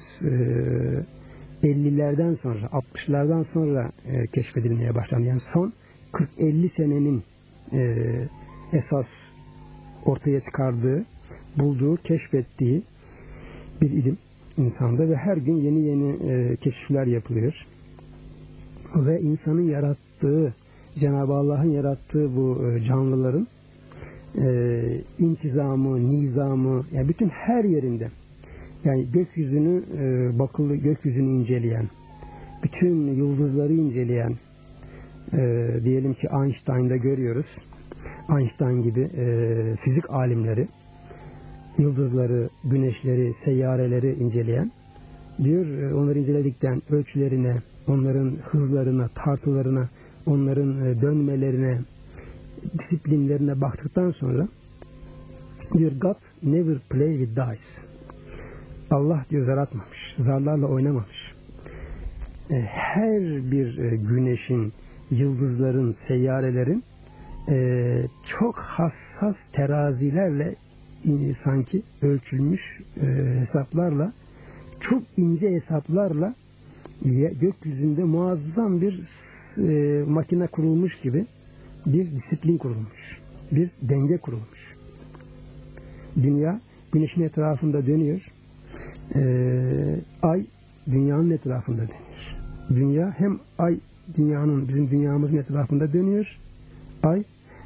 ellilerden sonra, altmışlardan sonra e, keşfedilmeye başlandı. Yani son kırk elli senenin e, esas ortaya çıkardığı, bulduğu, keşfettiği bir ilim insanda ve her gün yeni yeni e, keşifler yapılıyor. Ve insanın yarattığı, Cenab-ı Allah'ın yarattığı bu e, canlıların e, intizamı, nizamı, yani bütün her yerinde, yani gökyüzünü, e, bakılı gökyüzünü inceleyen, bütün yıldızları inceleyen, e, diyelim ki Einstein'da görüyoruz. Einstein gibi e, fizik alimleri, yıldızları, güneşleri, seyyareleri inceleyen, diyor e, onları inceledikten ölçülerine, onların hızlarına, tartılarına, onların e, dönmelerine, disiplinlerine baktıktan sonra diyor, God never play with dice. Allah diyor yaratmamış, zarlarla oynamamış. E, her bir e, güneşin, yıldızların, seyyarelerin e, çok hassas terazilerle e, sanki ölçülmüş e, hesaplarla, çok ince hesaplarla e, gökyüzünde muazzam bir e, makine kurulmuş gibi bir disiplin kurulmuş, bir denge kurulmuş. Dünya güneşin etrafında dönüyor. Ee, ay dünyanın etrafında dönüyor. Dünya hem ay dünyanın, bizim dünyamızın etrafında dönüyor. Ay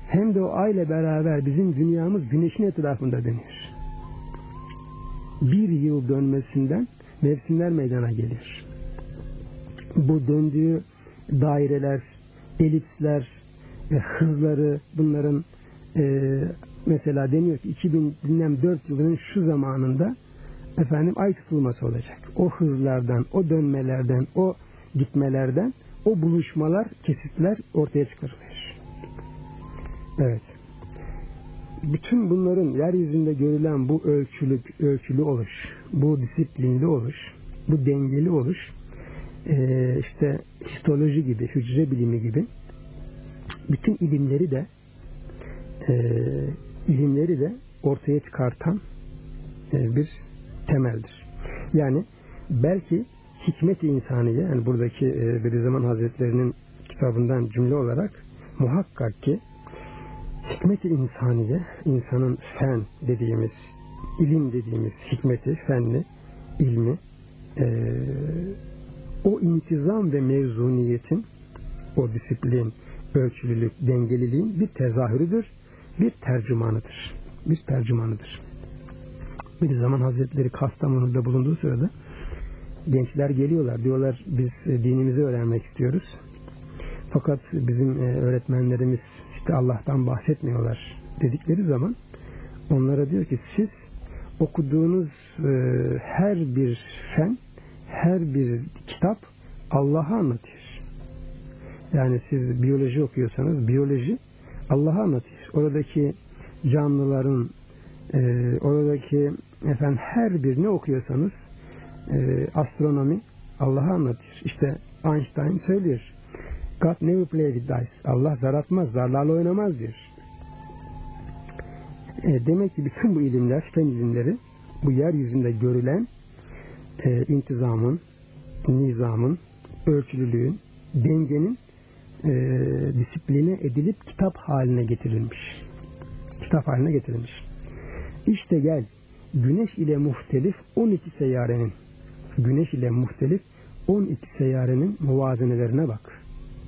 hem de o ay ile beraber bizim dünyamız güneşin etrafında dönüyor. Bir yıl dönmesinden mevsimler meydana geliyor. Bu döndüğü daireler, elipsler, e, hızları, bunların e, mesela deniyor ki iki bin dört yılının şu zamanında efendim ay tutulması olacak. O hızlardan, o dönmelerden, o gitmelerden, o buluşmalar, kesitler ortaya çıkarılıyor. Evet. Bütün bunların yeryüzünde görülen bu ölçülük, ölçülü oluş, bu disiplinli oluş, bu dengeli oluş, e, işte histoloji gibi, hücre bilimi gibi bütün ilimleri de e, ilimleri de ortaya çıkartan e, bir temeldir. Yani belki hikmet-i insaniye, yani buradaki e, Bediüzzaman Hazretleri'nin kitabından cümle olarak muhakkak ki hikmet-i insaniye, insanın fen dediğimiz, ilim dediğimiz hikmeti, fenni, ilmi, e, o intizam ve mevzuniyetin, o disiplin, ölçülülük, dengeliliğin bir tezahürüdür, bir tercümanıdır. Bir tercümanıdır. Bediüzzaman Hazretleri Kastamonu'da bulunduğu sırada gençler geliyorlar. Diyorlar biz dinimizi öğrenmek istiyoruz. Fakat bizim öğretmenlerimiz işte Allah'tan bahsetmiyorlar dedikleri zaman onlara diyor ki siz okuduğunuz her bir fen, her bir kitap Allah'ı anlatıyor. Yani siz biyoloji okuyorsanız biyoloji Allah'ı anlatıyor. Oradaki canlıların e, oradaki efendim her birini okuyorsanız e, astronomi Allah'ı anlatıyor. İşte Einstein söylüyor. God never play with dice. Allah zar atmaz, zarlarla oynamaz diyor. E, demek ki bütün bu ilimler, fen ilimleri bu yeryüzünde görülen e, intizamın, nizamın, ölçülülüğün, dengenin e, disipline edilip kitap haline getirilmiş. Kitap haline getirilmiş. İşte gel, Güneş ile muhtelif on iki seyyarenin Güneş ile muhtelif on iki seyyarenin muvazenelerine bak.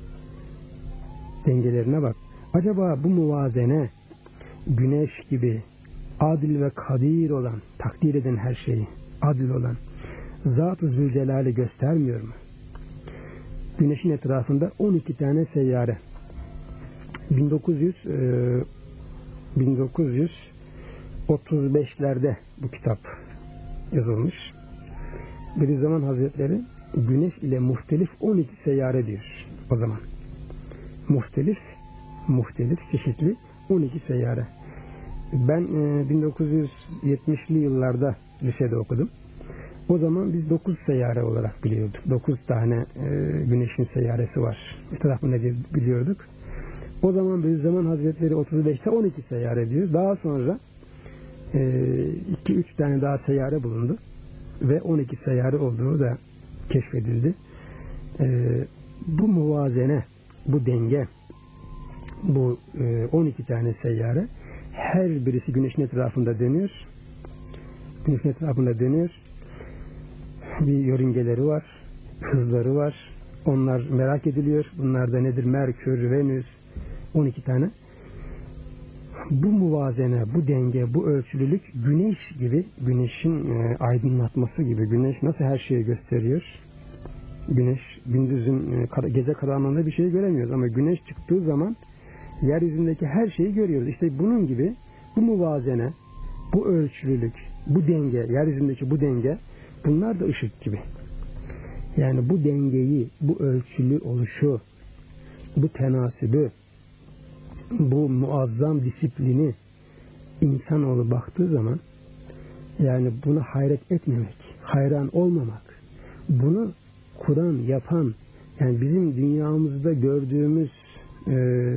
Dengelerine bak. Acaba bu muvazene Güneş gibi adil ve kadir olan, takdir eden her şeyi, adil olan Zat-ı Zülcelal'i göstermiyor mu? Güneşin etrafında on iki tane seyyare. bin dokuz yüz e, bin dokuz yüz otuz beşlerde bu kitap yazılmış. Bediüzzaman Hazretleri Güneş ile muhtelif on iki seyyare diyor o zaman. Muhtelif, muhtelif, çeşitli on iki seyyare. Ben e, bin dokuz yüz yetmişli yıllarda lisede okudum. O zaman biz dokuz seyyare olarak biliyorduk. dokuz tane e, güneşin seyyaresi var. Etrafında diye biliyorduk. O zaman Bediüzzaman Hazretleri otuz beşte on iki seyyare diyor. Daha sonra iki üç tane daha seyyare bulundu. Ve on iki seyyare olduğu da keşfedildi. E, bu muvazene, bu denge, bu e, on iki tane seyyare her birisi güneşin etrafında dönüyor. Güneşin etrafında dönüyor. Bir yörüngeleri var, hızları var. Onlar merak ediliyor. Bunlar da nedir? Merkür, Venüs, on iki tane. Bu muvazene, bu denge, bu ölçülülük güneş gibi, güneşin e, aydınlatması gibi. Güneş nasıl her şeyi gösteriyor? Güneş, gündüzün, e, gece karanlığında bir şey göremiyoruz ama güneş çıktığı zaman yeryüzündeki her şeyi görüyoruz. İşte bunun gibi bu muvazene, bu ölçülülük, bu denge, yeryüzündeki bu denge, bunlar da ışık gibi. Yani bu dengeyi, bu ölçülü oluşu, bu tenasübü, bu muazzam disiplini insanoğlu baktığı zaman yani buna hayret etmemek, hayran olmamak, bunu kuran, yapan, yani bizim dünyamızda gördüğümüz e,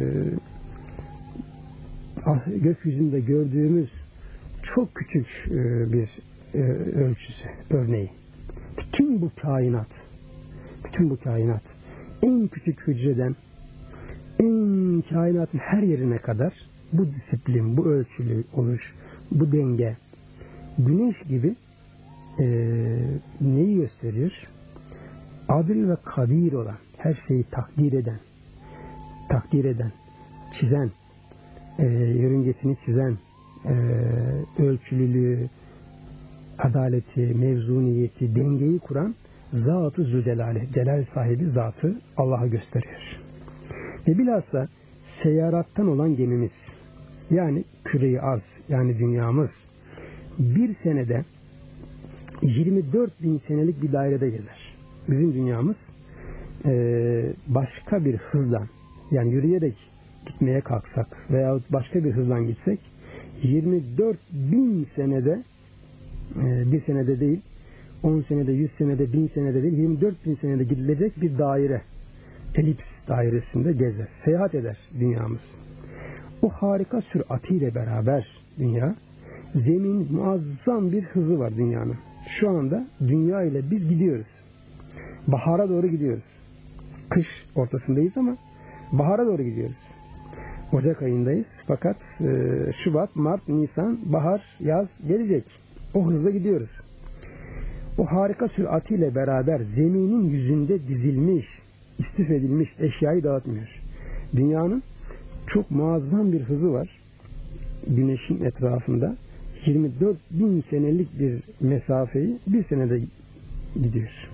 gökyüzünde gördüğümüz çok küçük e, bir e, ölçüsü, örneği. Bütün bu kainat, bütün bu kainat en küçük hücreden en kainatın her yerine kadar bu disiplin, bu ölçülü oluş, bu denge, güneş gibi e, neyi gösteriyor? Adil ve kadir olan, her şeyi takdir eden, takdir eden, çizen, e, yörüngesini çizen, e, ölçülülüğü, adaleti, mevzuniyeti, dengeyi kuran Zat-ı Zülcelal'i, celal sahibi zatı Allah'a gösteriyor. Ve bilhassa seyarattan olan gemimiz, yani küre-i arz, yani dünyamız bir senede yirmi dört bin senelik bir dairede gezer. Bizim dünyamız e, başka bir hızla, yani yürüyerek gitmeye kalksak veya başka bir hızla gitsek yirmi dört bin senede, e, bir senede değil, on senede, yüz senede, bin senede değil, yirmi dört bin senede gidilecek bir daire, elips dairesinde gezer, seyahat eder dünyamız. O harika süratiyle beraber dünya, zemin muazzam bir hızı var dünyanın. Şu anda dünya ile biz gidiyoruz. Bahara doğru gidiyoruz. Kış ortasındayız ama bahara doğru gidiyoruz. Ocak ayındayız fakat e, Şubat, Mart, Nisan, bahar, yaz gelecek. O hızla gidiyoruz. O harika süratiyle beraber zeminin yüzünde dizilmiş, istif edilmiş eşyayı dağıtmıyor. Dünyanın çok muazzam bir hızı var. Güneşin etrafında yirmi dört bin senelik bir mesafeyi bir senede gidiyor.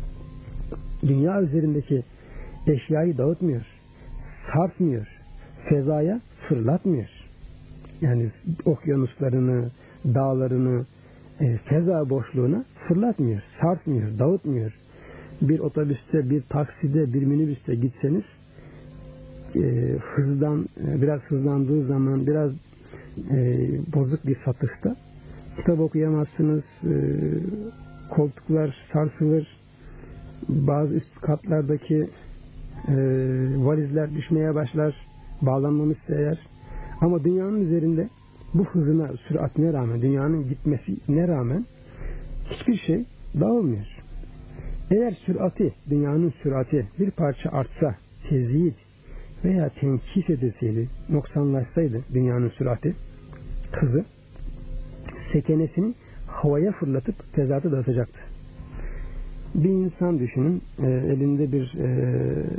Dünya üzerindeki eşyayı dağıtmıyor, sarsmıyor, fezaya fırlatmıyor. Yani okyanuslarını, dağlarını, e, feza boşluğuna fırlatmıyor, sarsmıyor, dağıtmıyor. Bir otobüste, bir takside, bir minibüste gitseniz e, hızdan, e, biraz hızlandığı zaman, biraz e, bozuk bir satıhta kitap okuyamazsınız, e, koltuklar sarsılır, bazı üst katlardaki e, valizler düşmeye başlar, bağlanmamışsa eğer. Ama dünyanın üzerinde bu hızına, süratine rağmen, dünyanın gitmesine rağmen hiçbir şey dağılmıyor. Eğer sürati, dünyanın sürati bir parça artsa, tezyit veya tenkis edilseydi, noksanlaşsaydı dünyanın sürati, hızı, sekenesini havaya fırlatıp tezatı dağıtacaktı. Bir insan düşünün, e, elinde bir e,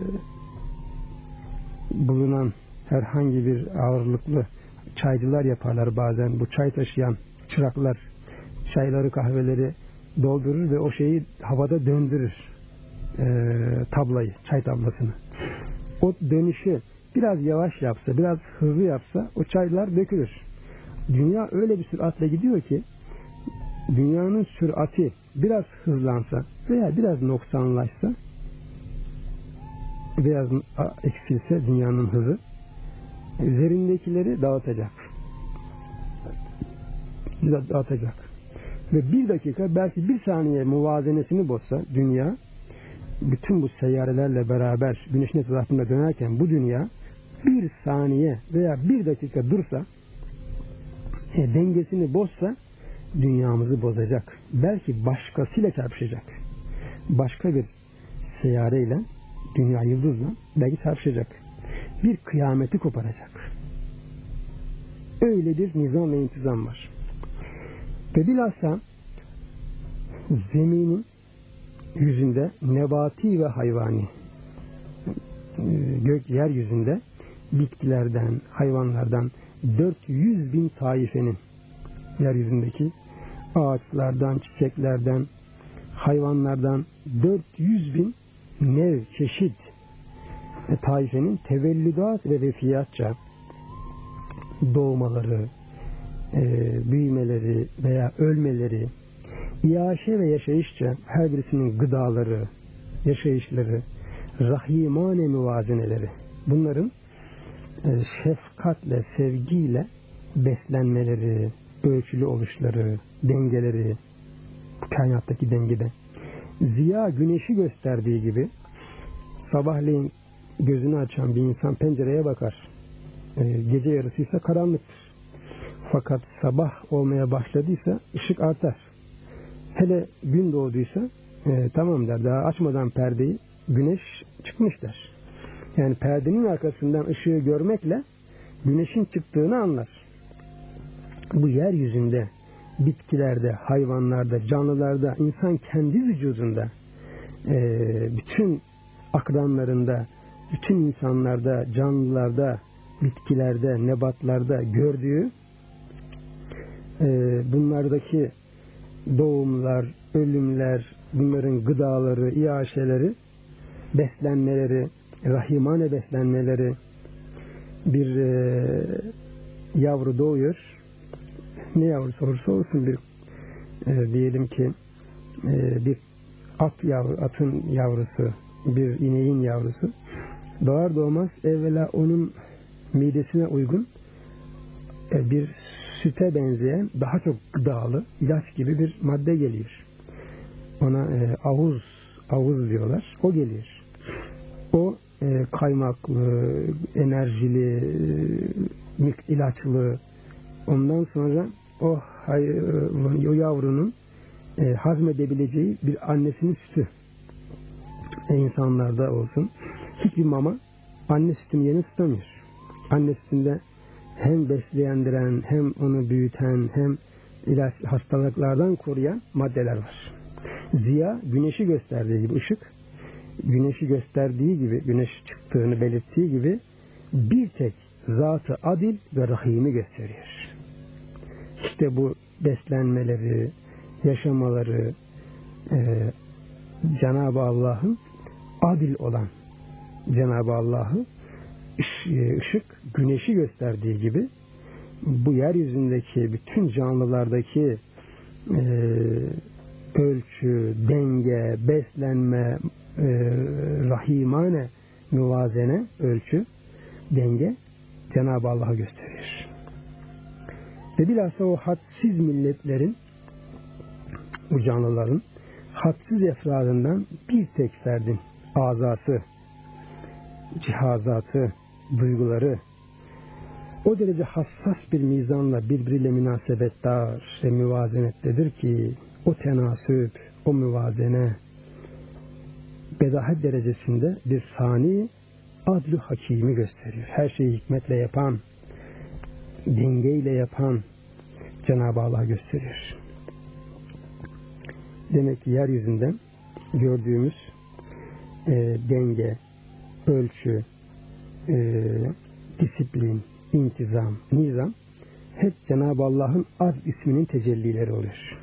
bulunan herhangi bir ağırlıklı, çaycılar yaparlar bazen, bu çay taşıyan çıraklar çayları, kahveleri doldurur ve o şeyi havada döndürür, e, tablayı, çay tablasını. O dönüşü biraz yavaş yapsa, biraz hızlı yapsa o çaylar dökülür. Dünya öyle bir süratle gidiyor ki dünyanın sürati biraz hızlansa veya biraz noksanlaşsa, biraz eksilse dünyanın hızı, üzerindekileri dağıtacak. Dağıtacak. Ve bir dakika, belki bir saniye muvazenesini bozsa dünya, bütün bu seyyarelerle beraber güneşin etrafında dönerken bu dünya bir saniye veya bir dakika dursa, e, dengesini bozsa dünyamızı bozacak. Belki başkasıyla çarpışacak. Başka bir seyyareyle, dünya yıldızla belki çarpışacak. Bir kıyameti koparacak. Öyle bir nizam ve intizam var. Ve bilhassa zeminin yüzünde nebati ve hayvani, gök yeryüzünde bitkilerden, hayvanlardan dört yüz bin taifenin, yeryüzündeki ağaçlardan, çiçeklerden, hayvanlardan dört yüz bin nev, çeşit e, taifenin tevellüdat ve vefiyatça doğmaları, e, büyümeleri veya ölmeleri, iaşe ve yaşayışça her birisinin gıdaları, yaşayışları, rahimane müvazeneleri, bunların e, şefkatle, sevgiyle beslenmeleri, ölçülü oluşları, dengeleri, kainattaki dengede. Ziya güneşi gösterdiği gibi sabahleyin gözünü açan bir insan pencereye bakar. E, gece yarısıysa karanlıktır. Fakat sabah olmaya başladıysa ışık artar. Hele gün doğduysa e, tamam der, daha açmadan perdeyi güneş çıkmış der. Yani perdenin arkasından ışığı görmekle güneşin çıktığını anlar. Bu yeryüzünde, bitkilerde, hayvanlarda, canlılarda, insan kendi vücudunda, e, bütün akranlarında, bütün insanlarda, canlılarda, bitkilerde, nebatlarda gördüğü e, bunlardaki doğumlar, ölümler, bunların gıdaları, iaşeleri, beslenmeleri, rahimane beslenmeleri, bir e, yavru doğuyor. Ne yavrusu olursa olsun, bir e, diyelim ki e, bir at yavru, atın yavrusu, bir ineğin yavrusu doğar doğmaz evvela onun midesine uygun e, bir süte benzeyen daha çok gıdalı ilaç gibi bir madde geliyor. Ona e, avuz avuz diyorlar. O geliyor. O e, kaymaklı, enerjili, e, ilaçlı. Ondan sonra o, hay, o yavrunun e, hazmedebileceği bir annesinin sütü. E, insanlarda olsun. Hiçbir mama anne sütünün yerini tutamıyor. Anne sütünde hem besleyendiren, hem onu büyüten, hem ilaç hastalıklardan koruyan maddeler var. Ziya, güneşi gösterdiği gibi, ışık, güneşi gösterdiği gibi, güneş çıktığını belirttiği gibi bir tek Zat-ı Adil ve Rahim'i gösteriyor. İşte bu beslenmeleri, yaşamaları e, Cenab-ı Allah'ın adil olan Cenab-ı Allah'ı ışık, güneşi gösterdiği gibi bu yeryüzündeki bütün canlılardaki e, ölçü, denge, beslenme, e, rahimane, müvazene, ölçü, denge Cenab-ı Allah'a gösteriyor. Ve bilhassa o hadsiz milletlerin, bu canlıların hadsiz efradından bir tek ferdin azası, cihazatı, duyguları o derece hassas bir mizanla birbiriyle münasebetdar ve müvazenettedir ki o tenasüp, o müvazene bedahet derecesinde bir sani adl-ü hakimi gösteriyor. Her şeyi hikmetle yapan, dengeyle yapan Cenab-ı Allah gösteriyor. Demek ki yeryüzünde gördüğümüz e, denge, ölçü, e, disiplin, intizam, nizam hep Cenab-ı Allah'ın Adl isminin tecellileri oluyor.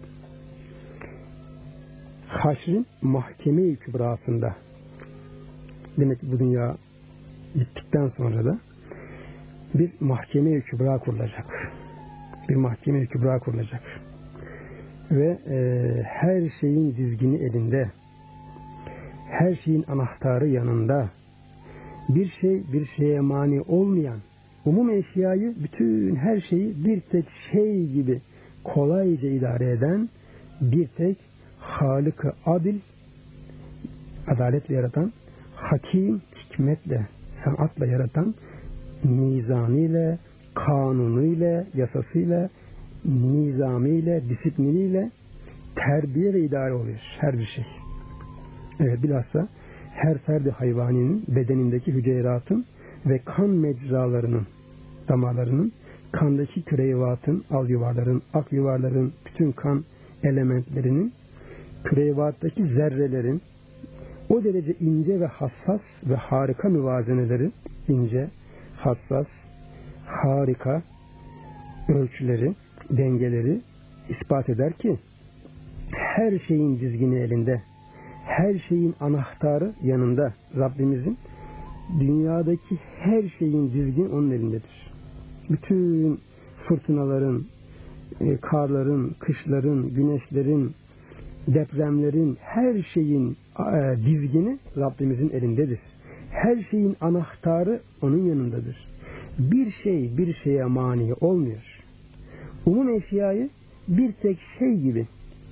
Haşr'ın mahkeme-i kübrasında, demek ki bu dünya bittikten sonra da bir mahkeme-i kübra kurulacak. Bir mahkeme-i kübra kurulacak. Ve e, her şeyin dizgini elinde, her şeyin anahtarı yanında, bir şey bir şeye mani olmayan, umum eşyayı, bütün her şeyi bir tek şey gibi kolayca idare eden bir tek Halık-ı Adil, adaletle yaratan, hakim, hikmetle, sanatla yaratan, nizamiyle, kanunuyla, yasasıyla, nizamiyle, disipliniyle terbiye ve idare oluyor her bir şey. Evet, bilhassa her ferdi hayvaninin bedenindeki hücreratın ve kan mecralarının, damarlarının, kandaki küreyivatın, al yuvarların, ak yuvarların, bütün kan elementlerinin, küreyivattaki zerrelerin o derece ince ve hassas ve harika müvazeneleri, ince, hassas, harika ölçüleri, dengeleri ispat eder ki her şeyin dizgini elinde, her şeyin anahtarı yanında Rabbimizin, dünyadaki her şeyin dizgini onun elindedir. Bütün fırtınaların, karların, kışların, güneşlerin, depremlerin, her şeyin dizgini Rabbimizin elindedir. Her şeyin anahtarı onun yanındadır. Bir şey bir şeye mani olmuyor. Umum eşyayı bir tek şey gibi,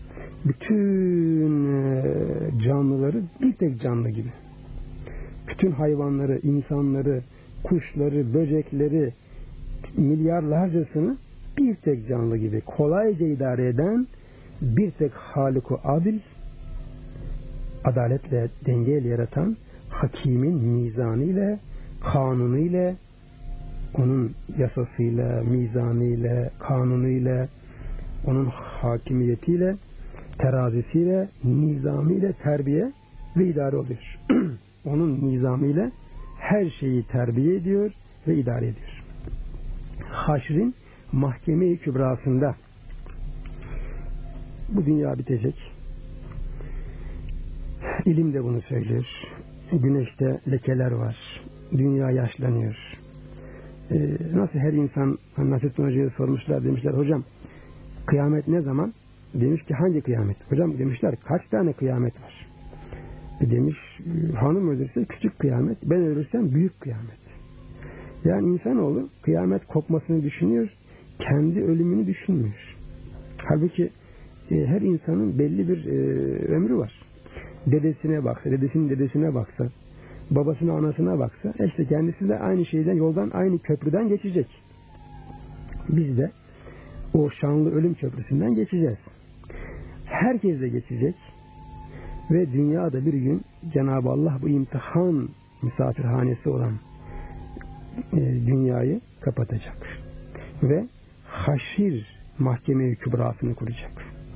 bütün canlıları bir tek canlı gibi, bütün hayvanları, insanları, kuşları, böcekleri, milyarlarcasını bir tek canlı gibi kolayca idare eden bir tek Halık-ı Adil, adaletle, dengeyle yaratan, hakimin mizanıyla, kanunuyla, onun yasasıyla, mizanıyla, kanunuyla, onun hakimiyetiyle, terazisiyle, nizamiyle terbiye ve idare oluyor. Onun nizamiyle her şeyi terbiye ediyor ve idare ediyor. Haşrin mahkeme-i kübrasında bu dünya bitecek. İlim de bunu söylüyor. Güneşte lekeler var. Dünya yaşlanıyor. Ee, nasıl her insan, Nasrettin Hoca'ya sormuşlar, demişler hocam kıyamet ne zaman? Demiş ki hangi kıyamet? Hocam demişler kaç tane kıyamet var? E demiş hanım ölürse küçük kıyamet, ben ölürsem büyük kıyamet. Yani insanoğlu kıyamet kopmasını düşünüyor, kendi ölümünü düşünmüyor. Halbuki e, her insanın belli bir e, ömrü var. Dedesine baksa, dedesinin dedesine baksa, babasına, anasına baksa, işte kendisi de aynı şeyden, yoldan, aynı köprüden geçecek. Biz de o şanlı ölüm köprüsünden geçeceğiz. Herkes de geçecek ve dünyada bir gün Cenab-ı Allah bu imtihan misafirhanesi olan e, dünyayı kapatacak ve haşir mahkeme-i kübrasını kuracak.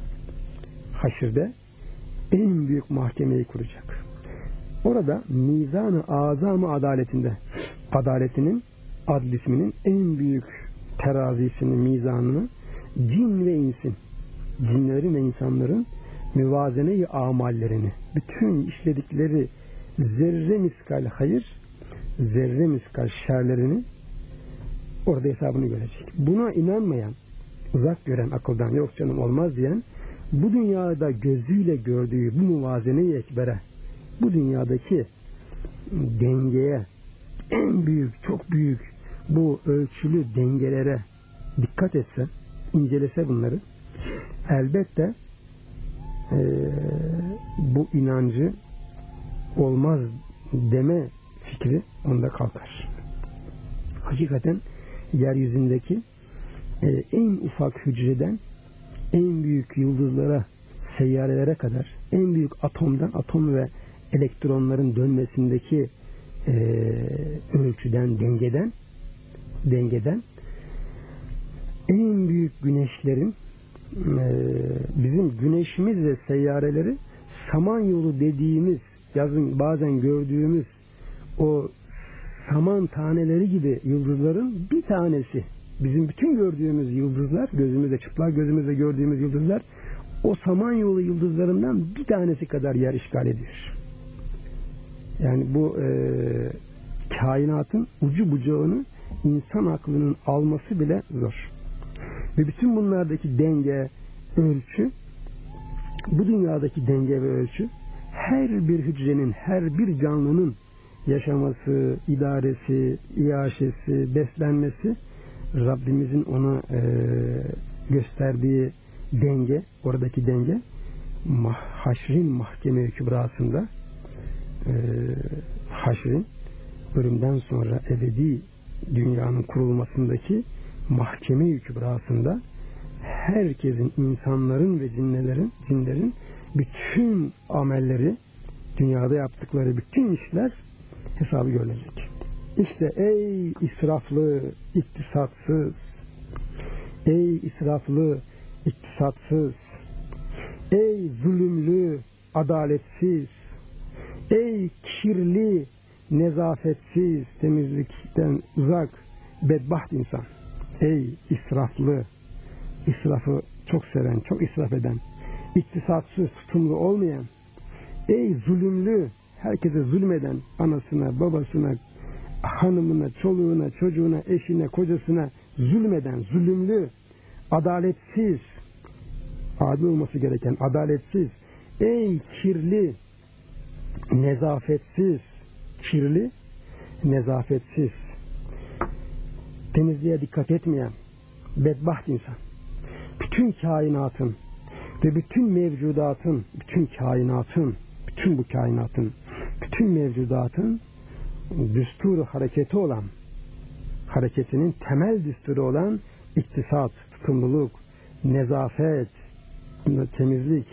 Haşirde en büyük mahkemeyi kuracak. Orada mizan-ı azam-ı adaletinde, adaletinin, adl isminin en büyük terazisini, mizanını cin ve insin, cinlerin ve insanların müvazene-i amallerini, bütün işledikleri zerre miskal hayır, zerre miskal şerlerini orada hesabını görecek. Buna inanmayan, uzak gören akıldan yok canım olmaz diyen, bu dünyada gözüyle gördüğü bu muvazene-i ekbere, bu dünyadaki dengeye, en büyük, çok büyük bu ölçülü dengelere dikkat etse, incelese bunları, elbette e, bu inancı olmaz deme fikri onda kalkar. Hakikaten yeryüzündeki e, en ufak hücreden en büyük yıldızlara, seyyarelere kadar, en büyük atomdan, atom ve elektronların dönmesindeki e, ölçüden, dengeden, dengeden en büyük güneşlerin e, bizim güneşimiz ve seyyareleri samanyolu dediğimiz, yazın bazen gördüğümüz o saman taneleri gibi yıldızların bir tanesi. Bizim bütün gördüğümüz yıldızlar, gözümüzle, çıplak gözümüzle gördüğümüz yıldızlar, o samanyolu yıldızlarından bir tanesi kadar yer işgal ediyor. Yani bu e, kainatın ucu bucağını insan aklının alması bile zor. Ve bütün bunlardaki denge, ölçü, bu dünyadaki denge ve ölçü, her bir hücrenin, her bir canlının yaşaması, idaresi, iaşesi, beslenmesi, Rabbimizin ona e, gösterdiği denge, oradaki denge, mah, haşrin mahkeme-i kübrasında, e, haşrin, ölümden sonra ebedi dünyanın kurulmasındaki mahkeme-i kübrasında herkesin, insanların ve cinlerin, cinlerin bütün amelleri, dünyada yaptıkları bütün işler hesabı görülecek. İşte ey israflı, iktisatsız, ey israflı, iktisatsız, ey zulümlü, adaletsiz, ey kirli, nezafetsiz, temizlikten uzak, bedbaht insan, ey israflı, israfı çok seven, çok israf eden, iktisatsız, tutumlu olmayan, ey zulümlü, herkese zulmeden, anasına, babasına, hanımına, çoluğuna, çocuğuna, eşine, kocasına zulmeden, zulümlü, adaletsiz, adil olması gereken adaletsiz, ey kirli, nezafetsiz, kirli, nezafetsiz, temizliğe dikkat etmeyen, bedbaht insan, bütün kainatın ve bütün mevcudatın, bütün kainatın, bütün bu kainatın, bütün mevcudatın düsturu hareketi olan, hareketinin temel düsturu olan iktisat, tutumluluk, nezafet, temizlik,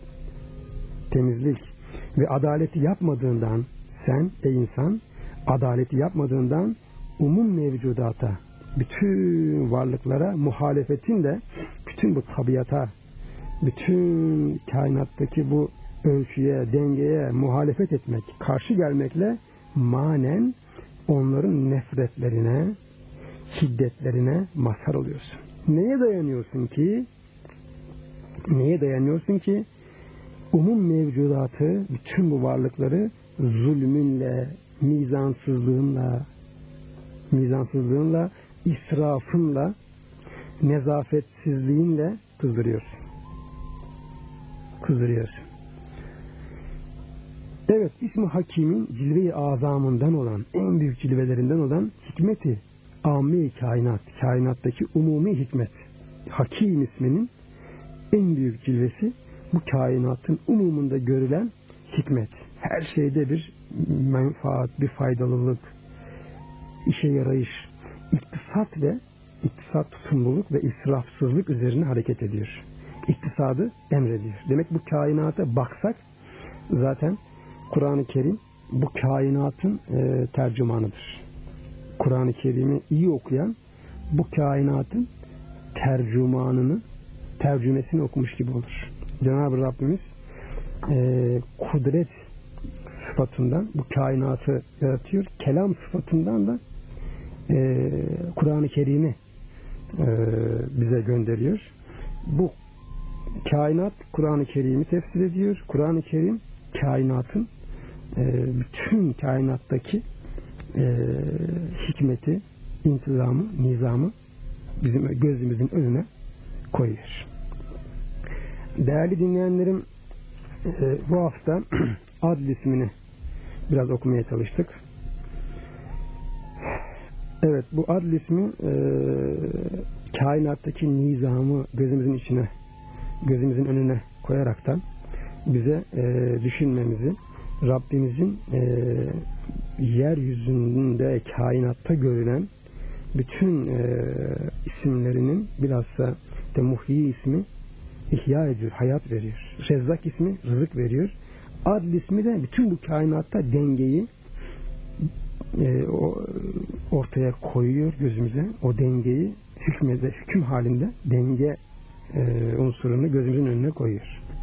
temizlik ve adaleti yapmadığından, sen ey insan, adaleti yapmadığından umum mevcudata, bütün varlıklara muhalefetin de bütün bu tabiata, bütün kainattaki bu ölçüye, dengeye muhalefet etmek, karşı gelmekle manen onların nefretlerine, hiddetlerine mazhar oluyorsun. Neye dayanıyorsun ki? Neye dayanıyorsun ki? Umum mevcudatı, bütün bu varlıkları zulmünle, mizansızlığınla, mizansızlığınla, israfınla, nezafetsizliğinle kızdırıyorsun. Kızdırıyorsun. Evet, İsmi Hakim'in cilve-i azamından olan, en büyük cilvelerinden olan hikmeti, âmme-i kainat, kainattaki umumi hikmet. Hakim isminin en büyük cilvesi, bu kainatın umumunda görülen hikmet. Her şeyde bir menfaat, bir faydalılık, işe yarayış, iktisat ve iktisat tutumluluk ve israfsızlık üzerine hareket ediyor. İktisadı emrediyor. Demek bu kainata baksak zaten Kur'an-ı Kerim bu kainatın e, tercümanıdır. Kur'an-ı Kerim'i iyi okuyan bu kainatın tercümanını, tercümesini okumuş gibi olur. Cenab-ı Rabbimiz e, kudret sıfatından bu kainatı yaratıyor. Kelam sıfatından da e, Kur'an-ı Kerim'i e, bize gönderiyor. Bu kainat Kur'an-ı Kerim'i tefsir ediyor. Kur'an-ı Kerim kainatın e, bütün kainattaki e, hikmeti, intizamı, nizamı bizim gözümüzün önüne koyuyor. Değerli dinleyenlerim, e, bu hafta Adl ismini biraz okumaya çalıştık. Evet, bu Adl ismi e, kainattaki nizamı gözümüzün içine, gözümüzün önüne koyaraktan bize e, düşünmemizi, Rabbimizin e, yeryüzünde, kainatta görülen bütün e, isimlerinin bilhassa de Muhyi ismi ihya ediyor, hayat veriyor. Rezzak ismi rızık veriyor. Adl ismi de bütün bu kainatta dengeyi e, o, ortaya koyuyor gözümüze. O dengeyi hükmede, hüküm halinde denge e, unsurunu gözümüzün önüne koyuyor.